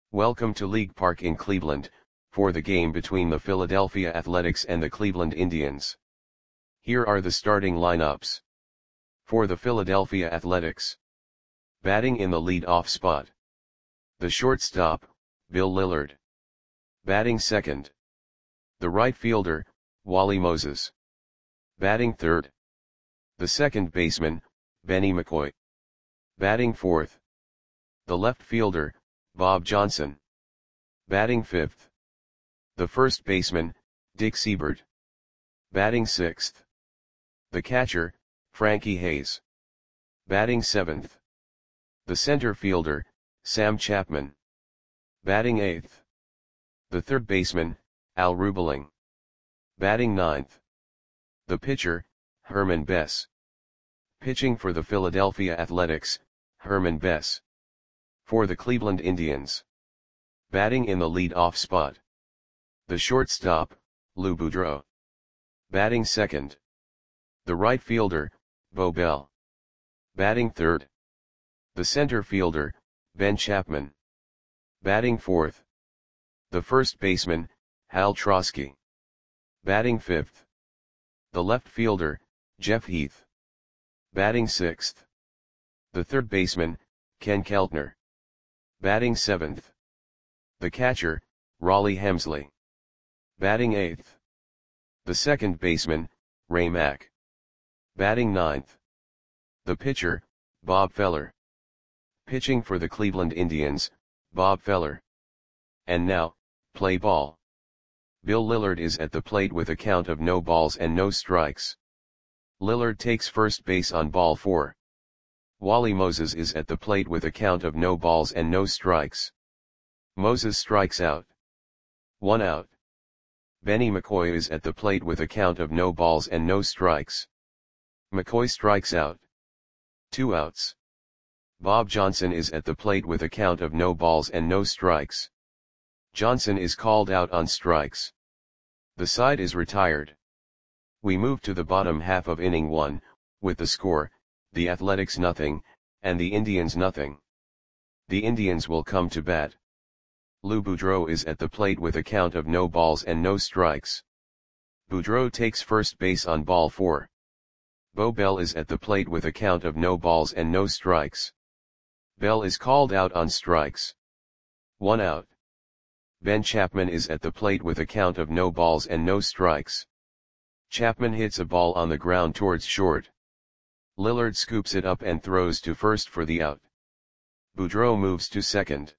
Welcome to League Park in Cleveland, for the game between the Philadelphia Athletics and the Cleveland Indians. Here are the starting lineups. For the Philadelphia Athletics. Batting in the lead-off spot. The shortstop, Bill Lillard. Batting second. The right fielder, Wally Moses. Batting third. The second baseman, Benny McCoy. Batting fourth. The left fielder, Bob Johnson. Batting fifth. The first baseman, Dick Seibert. Batting sixth. The catcher, Frankie Hayes. Batting seventh. The center fielder, Sam Chapman. Batting eighth. The third baseman, Al Rubeling. Batting ninth. The pitcher, Herman Bess. Pitching for the Philadelphia Athletics, Herman Bess. For the Cleveland Indians. Batting in the lead-off spot. The shortstop, Lou Boudreau. Batting second. The right fielder, Bo Bell. Batting third. The center fielder, Ben Chapman. Batting fourth. The first baseman, Hal Trosky. Batting fifth. The left fielder, Jeff Heath. Batting sixth. The third baseman, Ken Keltner. Batting seventh. The catcher, Raleigh Hemsley. Batting eighth. The second baseman, Ray Mack. Batting ninth. The pitcher, Bob Feller. Pitching for the Cleveland Indians, Bob Feller. And now, play ball. Bill Lillard is at the plate with a count of no balls and no strikes. Lillard takes first base on ball 4. Wally Moses is at the plate with a count of no balls and no strikes. Moses strikes out. 1 out. Benny McCoy is at the plate with a count of no balls and no strikes. McCoy strikes out. 2 outs. Bob Johnson is at the plate with a count of no balls and no strikes. Johnson is called out on strikes. The side is retired. We move to the bottom half of inning 1, with the score, the Athletics nothing, and the Indians nothing. The Indians will come to bat. Lou Boudreau is at the plate with a count of no balls and no strikes. Boudreau takes first base on ball 4. Bo Bell is at the plate with a count of no balls and no strikes. Bell is called out on strikes. 1 out. Ben Chapman is at the plate with a count of no balls and no strikes. Chapman hits a ball on the ground towards short. Lillard scoops it up and throws to first for the out. Boudreau moves to second.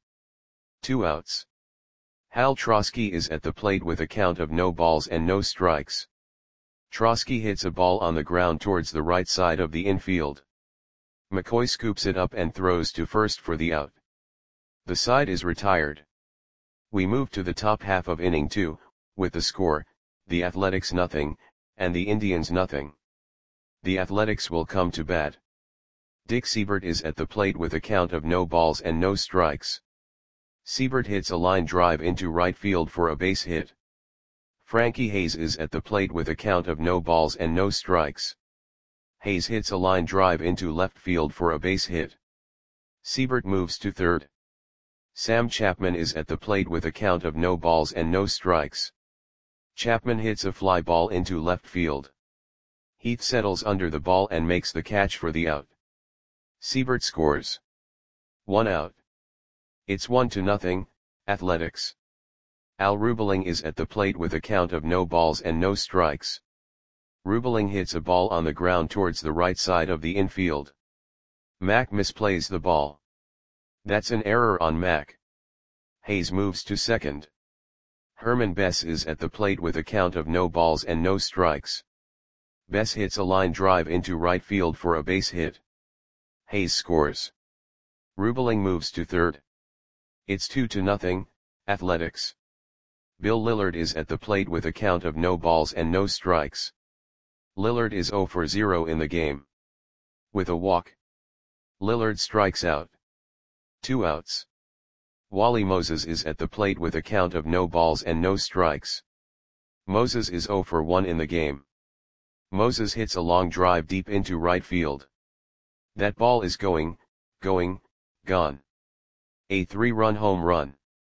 2 outs. Hal Trosky is at the plate with a count of no balls and no strikes. Trosky hits a ball on the ground towards the right side of the infield. McCoy scoops it up and throws to first for the out. The side is retired. We move to the top half of inning 2, with the score, the Athletics nothing, and the Indians nothing. The Athletics will come to bat. Dick Seibert is at the plate with a count of no balls and no strikes. Seibert hits a line drive into right field for a base hit. Frankie Hayes is at the plate with a count of no balls and no strikes. Hayes hits a line drive into left field for a base hit. Seibert moves to third. Sam Chapman is at the plate with a count of no balls and no strikes. Chapman hits a fly ball into left field. Heath settles under the ball and makes the catch for the out. Seibert scores. 1 out. It's 1-0, Athletics. Al Rubeling is at the plate with a count of no balls and no strikes. Rubeling hits a ball on the ground towards the right side of the infield. Mack misplays the ball. That's an error on Mack. Hayes moves to second. Herman Bess is at the plate with a count of no balls and no strikes. Bess hits a line drive into right field for a base hit. Hayes scores. Rubeling moves to third. It's 2-0, Athletics. Bill Lillard is at the plate with a count of no balls and no strikes. Lillard is 0 for 0 in the game. With a walk. Lillard strikes out. 2 outs. Wally Moses is at the plate with a count of no balls and no strikes. Moses is 0 for 1 in the game. Moses hits a long drive deep into right field. That ball is gone. A 3-run home run.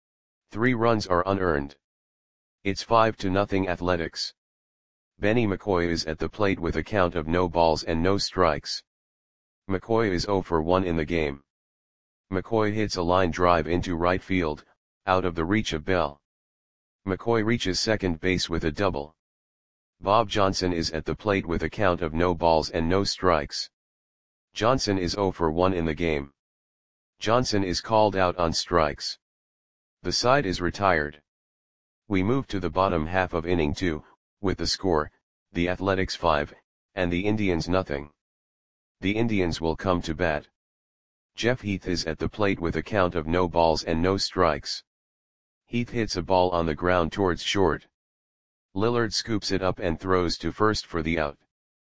3 runs are unearned. It's 5-0 Athletics. Benny McCoy is at the plate with a count of no balls and no strikes. McCoy is 0 for 1 in the game. McCoy hits a line drive into right field, out of the reach of Bell. McCoy reaches second base with a double. Bob Johnson is at the plate with a count of no balls and no strikes. Johnson is 0 for 1 in the game. Johnson is called out on strikes. The side is retired. We move to the bottom half of inning 2, with the score, the Athletics 5, and the Indians nothing. The Indians will come to bat. Jeff Heath is at the plate with a count of no balls and no strikes. Heath hits a ball on the ground towards short. Lillard scoops it up and throws to first for the out.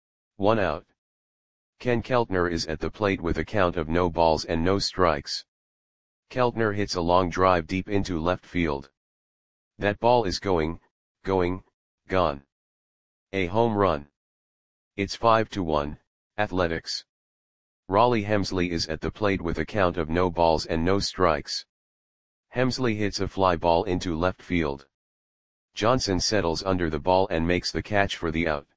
1 out. Ken Keltner is at the plate with a count of no balls and no strikes. Keltner hits a long drive deep into left field. That ball is going, gone. A home run. It's 5-1, Athletics. Raleigh Hemsley is at the plate with a count of no balls and no strikes. Hemsley hits a fly ball into left field. Johnson settles under the ball and makes the catch for the out.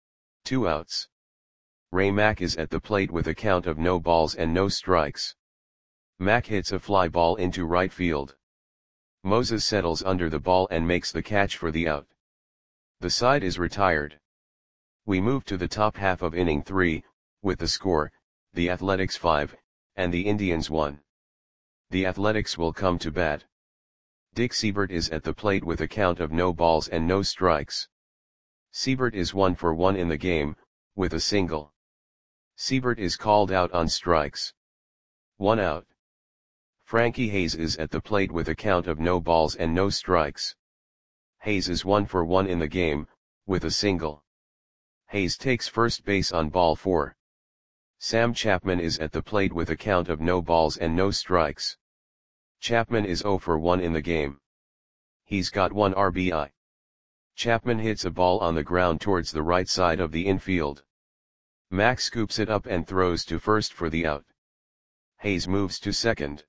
2 outs. Ray Mack is at the plate with a count of no balls and no strikes. Mack hits a fly ball into right field. Moses settles under the ball and makes the catch for the out. The side is retired. We move to the top half of inning 3, with the score, the Athletics 5, and the Indians 1. The Athletics will come to bat. Dick Siebert is at the plate with a count of no balls and no strikes. Siebert is 1 for 1 in the game, with a single. Siebert is called out on strikes. 1 out. Frankie Hayes is at the plate with a count of no balls and no strikes. Hayes is 1 for 1 in the game, with a single. Hayes takes first base on ball 4. Sam Chapman is at the plate with a count of no balls and no strikes. Chapman is 0 for 1 in the game. He's got 1 RBI. Chapman hits a ball on the ground towards the right side of the infield. Mack scoops it up and throws to first for the out. Hayes moves to second.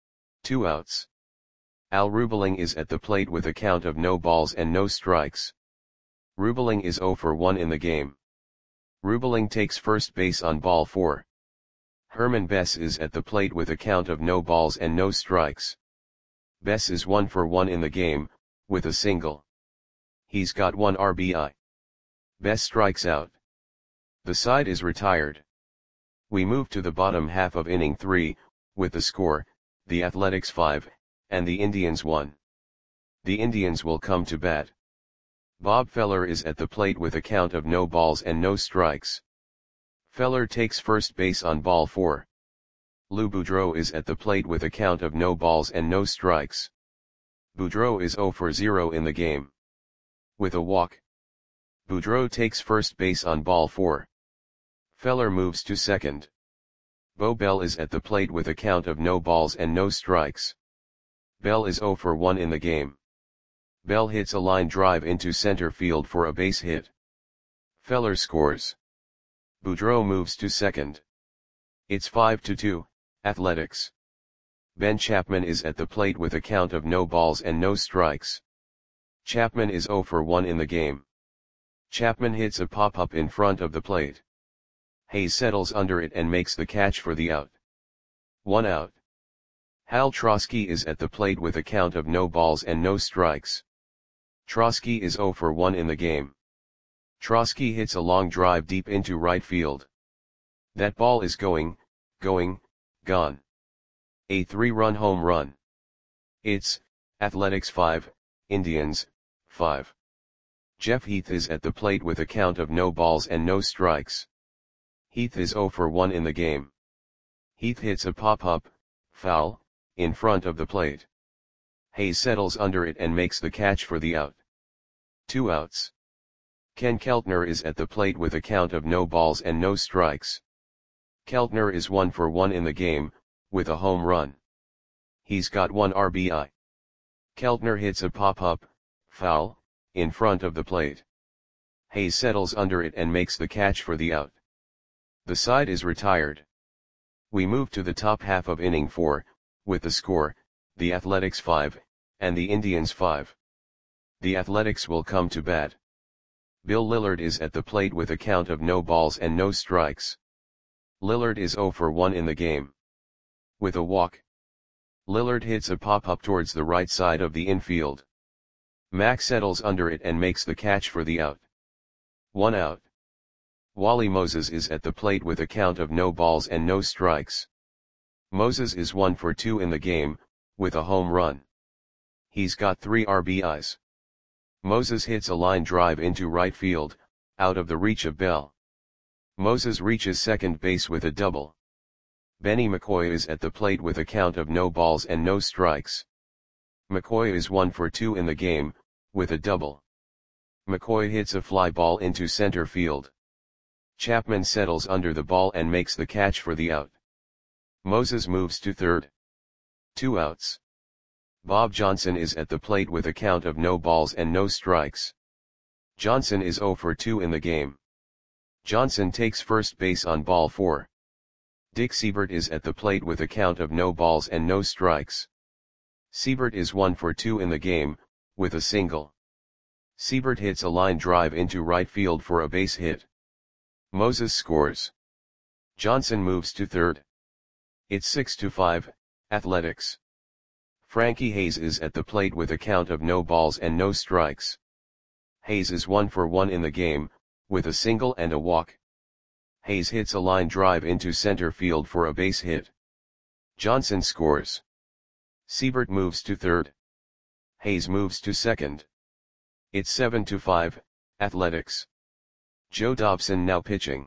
2 outs. Al Rubeling is at the plate with a count of no balls and no strikes. Rubeling is 0 for 1 in the game. Rubeling takes first base on ball 4. Herman Bess is at the plate with a count of no balls and no strikes. Bess is 1 for 1 in the game, with a single. He's got 1 RBI. Bess strikes out. The side is retired. We move to the bottom half of inning 3, with the score, the Athletics 5, and the Indians 1. The Indians will come to bat. Bob Feller is at the plate with a count of no balls and no strikes. Feller takes first base on ball 4. Lou Boudreau is at the plate with a count of no balls and no strikes. Boudreau is 0 for 0 in the game. With a walk. Boudreau takes first base on ball 4. Feller moves to second. Bo Bell is at the plate with a count of no balls and no strikes. Bell is 0 for 1 in the game. Bell hits a line drive into center field for a base hit. Feller scores. Boudreau moves to second. It's 5-2, Athletics. Ben Chapman is at the plate with a count of no balls and no strikes. Chapman is 0 for 1 in the game. Chapman hits a pop-up in front of the plate. Hayes settles under it and makes the catch for the out. 1 out. Hal Trosky is at the plate with a count of no balls and no strikes. Trosky is 0 for 1 in the game. Trosky hits a long drive deep into right field. That ball is going, gone. A 3-run home run. It's, Athletics 5, Indians, 5. Jeff Heath is at the plate with a count of no balls and no strikes. Heath is 0 for 1 in the game. Heath hits a pop-up, foul, in front of the plate. Hayes settles under it and makes the catch for the out. 2 outs. Ken Keltner is at the plate with a count of no balls and no strikes. Keltner is 1 for 1 in the game, with a home run. He's got 1 RBI. Keltner hits a pop-up, foul, in front of the plate. Hayes settles under it and makes the catch for the out. The side is retired. We move to the top half of inning 4, with the score, the Athletics 5, and the Indians 5. The Athletics will come to bat. Bill Lillard is at the plate with a count of no balls and no strikes. Lillard is 0 for 1 in the game. With a walk. Lillard hits a pop-up towards the right side of the infield. Mack settles under it and makes the catch for the out. 1 out. Wally Moses is at the plate with a count of no balls and no strikes. Moses is 1 for 2 in the game, with a home run. He's got 3 RBIs. Moses hits a line drive into right field, out of the reach of Bell. Moses reaches second base with a double. Benny McCoy is at the plate with a count of no balls and no strikes. McCoy is 1 for 2 in the game, with a double. McCoy hits a fly ball into center field. Chapman settles under the ball and makes the catch for the out. Moses moves to third. 2 outs. Bob Johnson is at the plate with a count of no balls and no strikes. Johnson is 0 for 2 in the game. Johnson takes first base on ball 4. Dick Seibert is at the plate with a count of no balls and no strikes. Seibert is 1 for 2 in the game, with a single. Seibert hits a line drive into right field for a base hit. Moses scores. Johnson moves to third. It's 6-5, Athletics. Frankie Hayes is at the plate with a count of no balls and no strikes. Hayes is 1 for 1 in the game, with a single and a walk. Hayes hits a line drive into center field for a base hit. Johnson scores. Seibert moves to third. Hayes moves to second. It's 7-5, Athletics. Joe Dobson now pitching.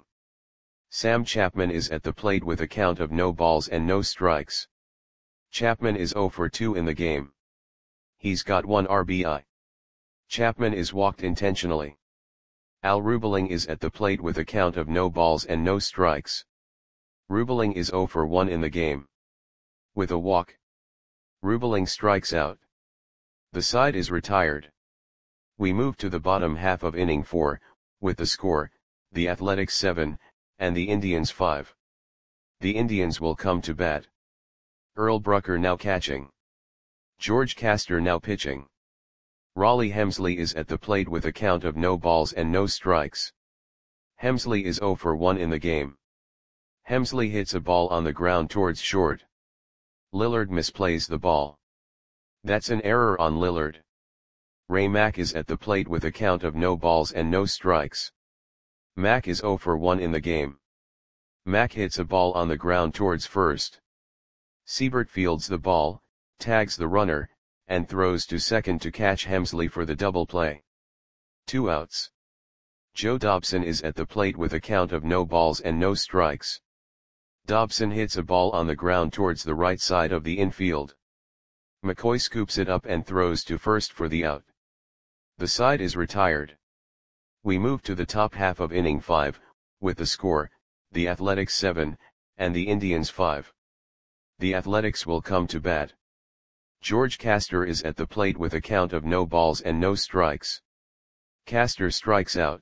Sam Chapman is at the plate with a count of no balls and no strikes. Chapman is 0 for 2 in the game. He's got 1 RBI. Chapman is walked intentionally. Al Rubeling is at the plate with a count of no balls and no strikes. Rubeling is 0 for 1 in the game. With a walk. Rubeling strikes out. The side is retired. We move to the bottom half of inning 4, with the score, the Athletics 7, and the Indians 5. The Indians will come to bat. Earl Brucker now catching. George Castor now pitching. Raleigh Hemsley is at the plate with a count of no balls and no strikes. Hemsley is 0 for 1 in the game. Hemsley hits a ball on the ground towards short. Lillard misplays the ball. That's an error on Lillard. Ray Mack is at the plate with a count of no balls and no strikes. Mack is 0 for 1 in the game. Mack hits a ball on the ground towards first. Seibert fields the ball, tags the runner, and throws to second to catch Hemsley for the double play. 2 outs. Joe Dobson is at the plate with a count of no balls and no strikes. Dobson hits a ball on the ground towards the right side of the infield. McCoy scoops it up and throws to first for the out. The side is retired. We move to the top half of inning 5, with the score, the Athletics 7, and the Indians 5. The Athletics will come to bat. George Castor is at the plate with a count of no balls and no strikes. Castor strikes out.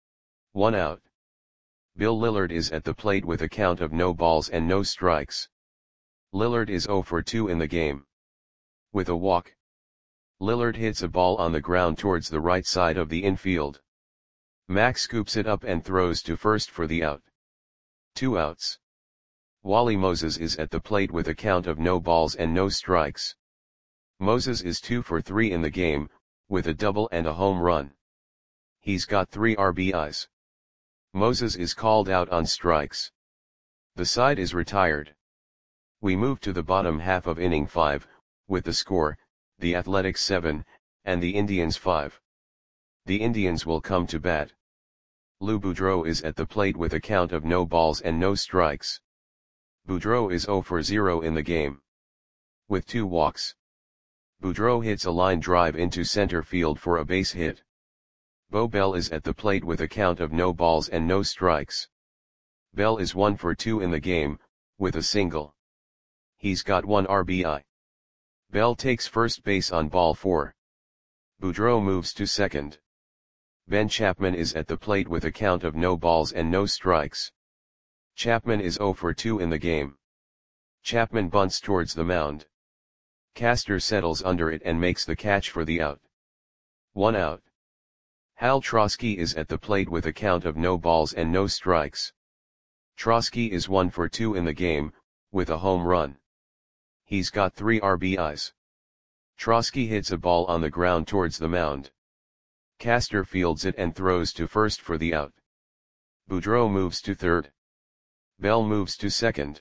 1 out. Bill Lillard is at the plate with a count of no balls and no strikes. Lillard is 0 for 2 in the game. With a walk. Lillard hits a ball on the ground towards the right side of the infield. Mack scoops it up and throws to first for the out. 2 outs. Wally Moses is at the plate with a count of no balls and no strikes. Moses is 2 for 3 in the game, with a double and a home run. He's got 3 RBIs. Moses is called out on strikes. The side is retired. We move to the bottom half of inning 5, with the score, the Athletics 7, and the Indians 5. The Indians will come to bat. Lou Boudreau is at the plate with a count of no balls and no strikes. Boudreau is 0 for 0 in the game. With 2 walks. Boudreau hits a line drive into center field for a base hit. Bo Bell is at the plate with a count of no balls and no strikes. Bell is 1 for 2 in the game, with a single. He's got 1 RBI. Bell takes first base on ball 4. Boudreau moves to second. Ben Chapman is at the plate with a count of no balls and no strikes. Chapman is 0 for 2 in the game. Chapman bunts towards the mound. Castor settles under it and makes the catch for the out. 1 out. Hal Trosky is at the plate with a count of no balls and no strikes. Trosky is 1 for 2 in the game, with a home run. He's got 3 RBIs. Trosky hits a ball on the ground towards the mound. Castor fields it and throws to first for the out. Boudreau moves to third. Bell moves to second.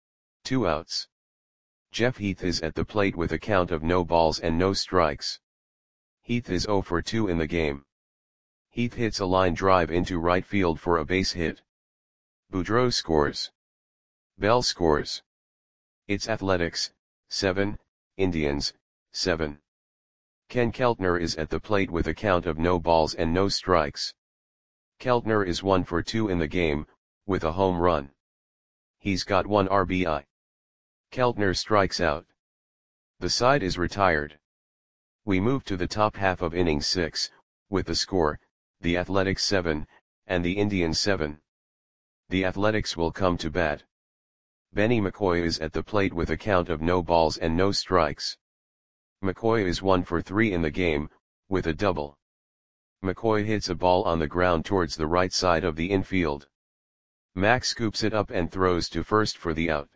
2 outs. Jeff Heath is at the plate with a count of no balls and no strikes. Heath is 0 for 2 in the game. Heath hits a line drive into right field for a base hit. Boudreau scores. Bell scores. It's Athletics, 7, Indians, 7. Ken Keltner is at the plate with a count of no balls and no strikes. Keltner is 1 for 2 in the game, with a home run. He's got 1 RBI. Keltner strikes out. The side is retired. We move to the top half of inning 6, with the score, the Athletics 7, and the Indians 7. The Athletics will come to bat. Benny McCoy is at the plate with a count of no balls and no strikes. McCoy is 1 for 3 in the game, with a double. McCoy hits a ball on the ground towards the right side of the infield. Mack scoops it up and throws to first for the out.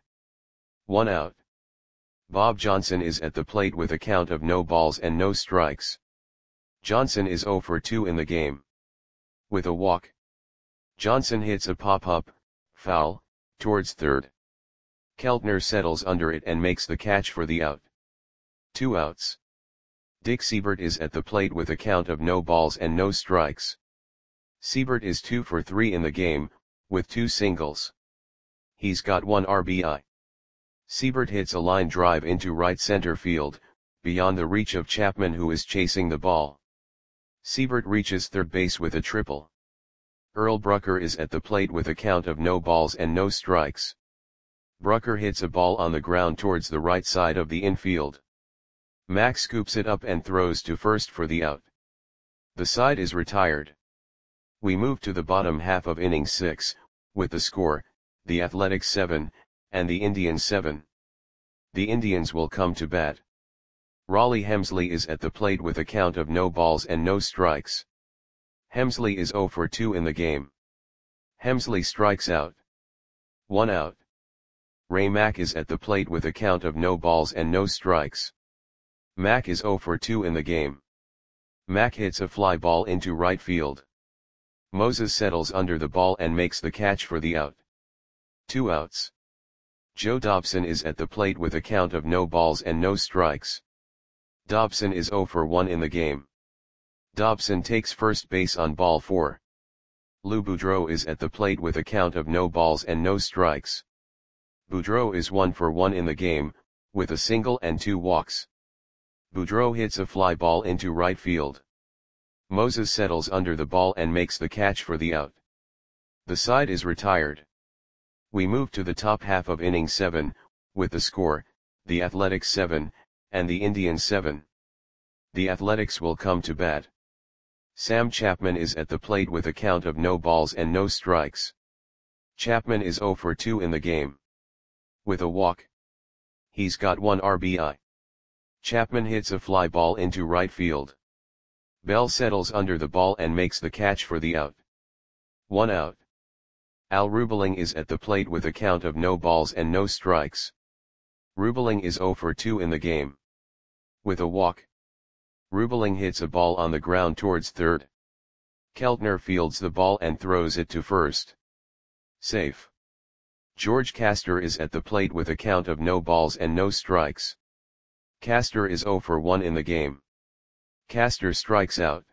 1 out. Bob Johnson is at the plate with a count of no balls and no strikes. Johnson is 0 for 2 in the game. With a walk. Johnson hits a pop-up, foul, towards third. Keltner settles under it and makes the catch for the out. 2 outs. Dick Seibert is at the plate with a count of no balls and no strikes. Seibert is 2 for 3 in the game, with 2 singles. He's got 1 RBI. Seibert hits a line drive into right center field, beyond the reach of Chapman, who is chasing the ball. Seibert reaches third base with a triple. Earl Brucker is at the plate with a count of no balls and no strikes. Brucker hits a ball on the ground towards the right side of the infield. Mack scoops it up and throws to first for the out. The side is retired. We move to the bottom half of inning 6, with the score, the Athletics 7, and the Indians 7. The Indians will come to bat. Raleigh Hemsley is at the plate with a count of no balls and no strikes. Hemsley is 0 for 2 in the game. Hemsley strikes out. 1 out. Ray Mack is at the plate with a count of no balls and no strikes. Mack is 0 for 2 in the game. Mack hits a fly ball into right field. Moses settles under the ball and makes the catch for the out. 2 outs. Joe Dobson is at the plate with a count of no balls and no strikes. Dobson is 0 for 1 in the game. Dobson takes first base on ball 4. Lou Boudreau is at the plate with a count of no balls and no strikes. Boudreau is 1 for 1 in the game, with a single and 2 walks. Boudreau hits a fly ball into right field. Moses settles under the ball and makes the catch for the out. The side is retired. We move to the top half of inning 7, with the score, the Athletics 7, and the Indians 7. The Athletics will come to bat. Sam Chapman is at the plate with a count of no balls and no strikes. Chapman is 0 for 2 in the game. With a walk. He's got 1 RBI. Chapman hits a fly ball into right field. Bell settles under the ball and makes the catch for the out. 1 out. Al Rubeling is at the plate with a count of no balls and no strikes. Rubeling is 0 for 2 in the game. With a walk. Rubeling hits a ball on the ground towards third. Keltner fields the ball and throws it to first. Safe. George Castor is at the plate with a count of no balls and no strikes. Castor is 0 for 1 in the game. Castor strikes out.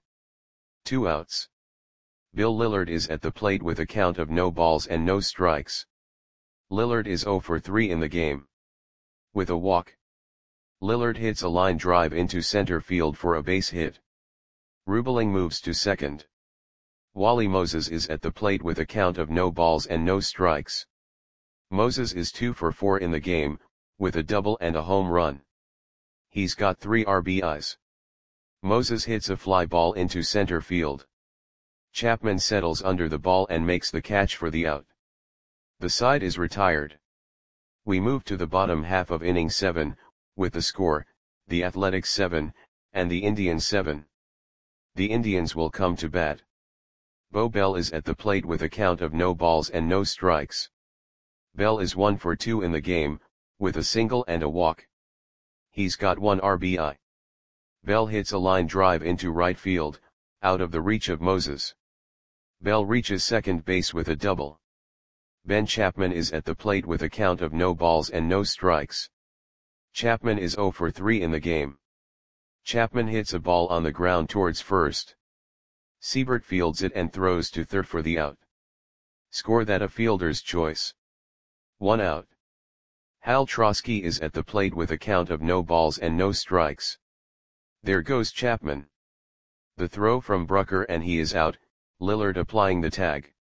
2 outs. Bill Lillard is at the plate with a count of no balls and no strikes. Lillard is 0 for 3 in the game. With a walk. Lillard hits a line drive into center field for a base hit. Rubeling moves to second. Wally Moses is at the plate with a count of no balls and no strikes. Moses is 2 for 4 in the game, with a double and a home run. He's got 3 RBIs. Moses hits a fly ball into center field. Chapman settles under the ball and makes the catch for the out. The side is retired. We move to the bottom half of inning 7, with the score, the Athletics 7, and the Indians 7. The Indians will come to bat. Bo Bell is at the plate with a count of no balls and no strikes. Bell is 1 for 2 in the game, with a single and a walk. He's got 1 RBI. Bell hits a line drive into right field, out of the reach of Moses. Bell reaches second base with a double. Ben Chapman is at the plate with a count of no balls and no strikes. Chapman is 0 for 3 in the game. Chapman hits a ball on the ground towards first. Siebert fields it and throws to third for the out. Score that a fielder's choice. 1 out. Hal Trosky is at the plate with a count of no balls and no strikes. There goes Chapman. The throw from Brucker and he is out, Lillard applying the tag.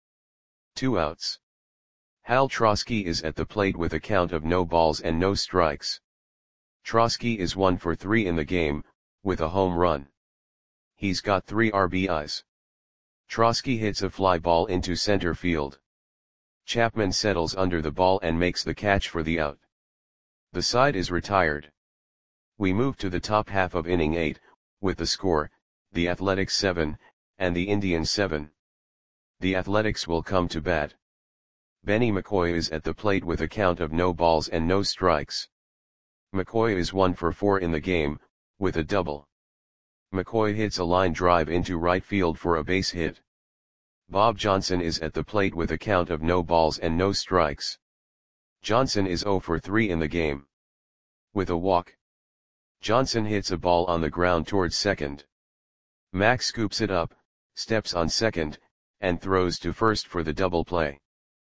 2 outs. Hal Trosky is at the plate with a count of no balls and no strikes. Trosky is 1 for 3 in the game, with a home run. He's got 3 RBIs. Trosky hits a fly ball into center field. Chapman settles under the ball and makes the catch for the out. The side is retired. We move to the top half of inning 8, with the score, the Athletics 7, and the Indians 7. The Athletics will come to bat. Benny McCoy is at the plate with a count of no balls and no strikes. McCoy is 1 for 4 in the game, with a double. McCoy hits a line drive into right field for a base hit. Bob Johnson is at the plate with a count of no balls and no strikes. Johnson is 0 for 3 in the game. With a walk. Johnson hits a ball on the ground towards second. Max scoops it up, steps on second, and throws to first for the double play.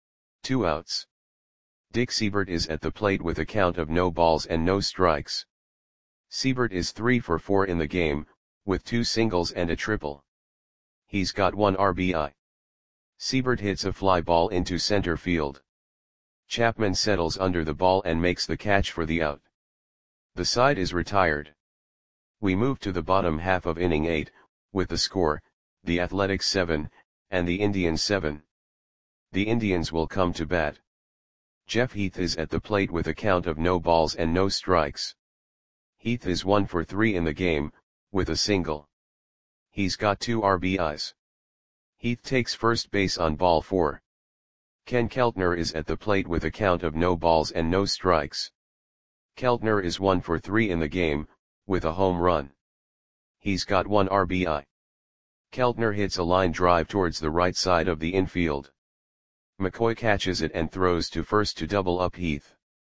2 outs. Dick Siebert is at the plate with a count of no balls and no strikes. Siebert is 3 for 4 in the game, with 2 singles and a triple. He's got 1 RBI. Siebert hits a fly ball into center field. Chapman settles under the ball and makes the catch for the out. The side is retired. We move to the bottom half of inning 8, with the score, the Athletics 7, and the Indians 7. The Indians will come to bat. Jeff Heath is at the plate with a count of no balls and no strikes. Heath is 1 for 3 in the game, with a single. He's got 2 RBIs. Heath takes first base on ball 4. Ken Keltner is at the plate with a count of no balls and no strikes. Keltner is 1 for 3 in the game, with a home run. He's got 1 RBI. Keltner hits a line drive towards the right side of the infield. McCoy catches it and throws to first to double up Heath.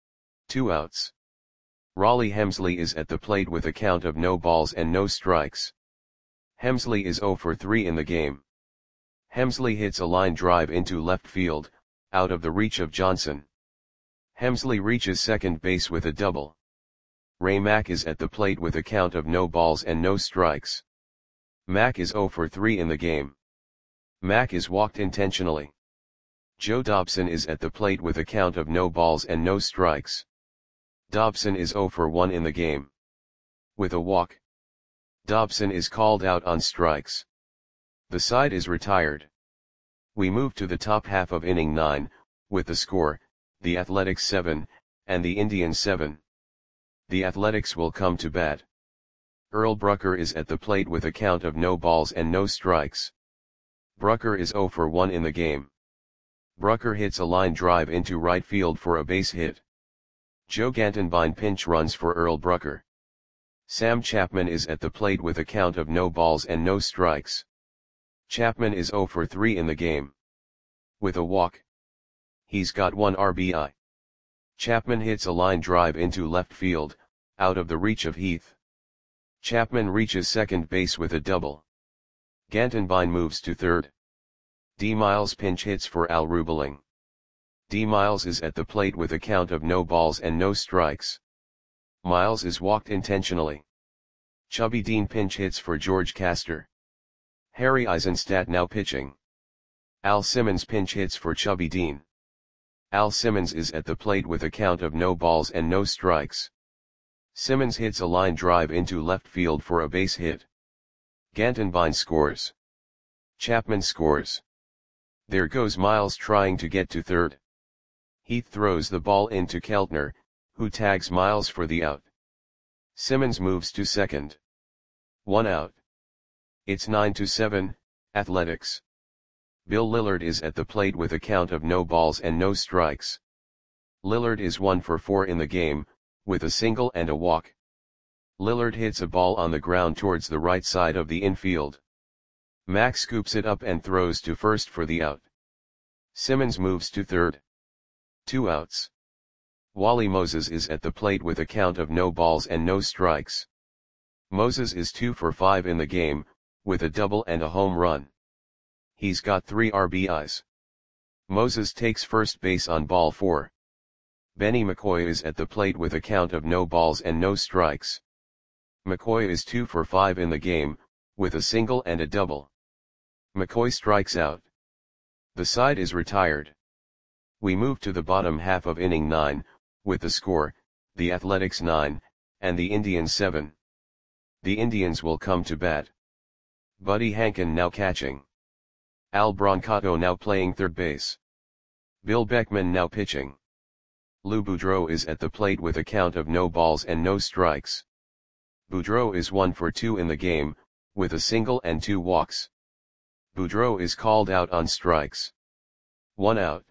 2 outs. Raleigh Hemsley is at the plate with a count of no balls and no strikes. Hemsley is 0 for 3 in the game. Hemsley hits a line drive into left field, out of the reach of Johnson. Hemsley reaches second base with a double. Ray Mack is at the plate with a count of no balls and no strikes. Mack is 0 for 3 in the game. Mack is walked intentionally. Joe Dobson is at the plate with a count of no balls and no strikes. Dobson is 0 for 1 in the game. With a walk. Dobson is called out on strikes. The side is retired. We move to the top half of inning 9, with the score, the Athletics 7, and the Indians 7. The Athletics will come to bat. Earl Brucker is at the plate with a count of no balls and no strikes. Brucker is 0 for 1 in the game. Brucker hits a line drive into right field for a base hit. Joe Gantenbein pinch runs for Earl Brucker. Sam Chapman is at the plate with a count of no balls and no strikes. Chapman is 0 for 3 in the game. With a walk. He's got 1 RBI. Chapman hits a line drive into left field, out of the reach of Heath. Chapman reaches second base with a double. Gantenbein moves to third. D. Miles pinch hits for Al Rubeling. D. Miles is at the plate with a count of no balls and no strikes. Miles is walked intentionally. Chubby Dean pinch hits for George Castor. Harry Eisenstadt now pitching. Al Simmons pinch hits for Chubby Dean. Al Simmons is at the plate with a count of no balls and no strikes. Simmons hits a line drive into left field for a base hit. Gantenbein scores. Chapman scores. There goes Miles trying to get to third. Heath throws the ball into Keltner, who tags Miles for the out. Simmons moves to second. 1 out. It's 9-7, Athletics. Bill Lillard is at the plate with a count of no balls and no strikes. Lillard is 1 for 4 in the game, with a single and a walk. Lillard hits a ball on the ground towards the right side of the infield. Max scoops it up and throws to first for the out. Simmons moves to third. 2 outs. Wally Moses is at the plate with a count of no balls and no strikes. Moses is 2 for 5 in the game, with a double and a home run. He's got 3 RBIs. Moses takes first base on ball 4. Benny McCoy is at the plate with a count of no balls and no strikes. McCoy is 2 for 5 in the game, with a single and a double. McCoy strikes out. The side is retired. We move to the bottom half of inning 9, with the score, the Athletics 9, and the Indians 7. The Indians will come to bat. Buddy Hankin now catching. Al Brancato now playing third base. Bill Beckman now pitching. Lou Boudreau is at the plate with a count of no balls and no strikes. Boudreau is 1 for 2 in the game, with a single and 2 walks. Boudreau is called out on strikes. 1 out.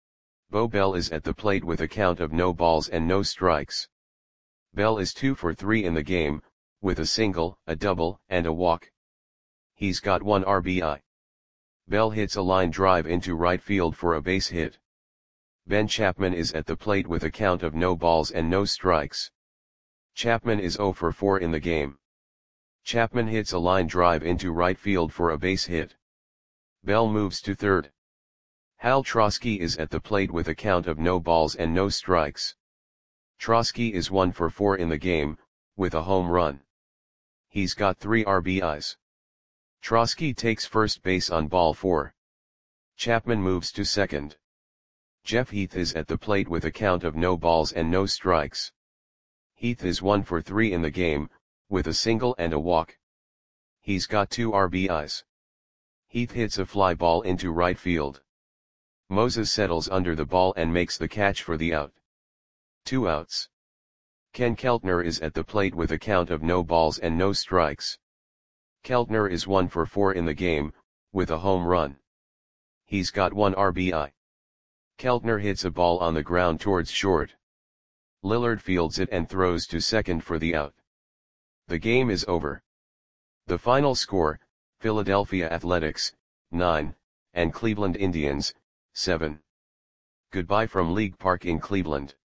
Bo Bell is at the plate with a count of no balls and no strikes. Bell is 2 for 3 in the game, with a single, a double, and a walk. He's got 1 RBI. Bell hits a line drive into right field for a base hit. Ben Chapman is at the plate with a count of no balls and no strikes. Chapman is 0 for 4 in the game. Chapman hits a line drive into right field for a base hit. Bell moves to third. Hal Trosky is at the plate with a count of no balls and no strikes. Trosky is 1 for 4 in the game, with a home run. He's got 3 RBIs. Trosky takes first base on ball 4. Chapman moves to second. Jeff Heath is at the plate with a count of no balls and no strikes. Heath is 1 for 3 in the game, with a single and a walk. He's got 2 RBIs. Heath hits a fly ball into right field. Moses settles under the ball and makes the catch for the out. 2 outs. Ken Keltner is at the plate with a count of no balls and no strikes. Keltner is 1 for 4 in the game, with a home run. He's got 1 RBI. Keltner hits a ball on the ground towards short. Lillard fields it and throws to second for the out. The game is over. The final score, Philadelphia Athletics, 9, and Cleveland Indians, 7. Goodbye from League Park in Cleveland.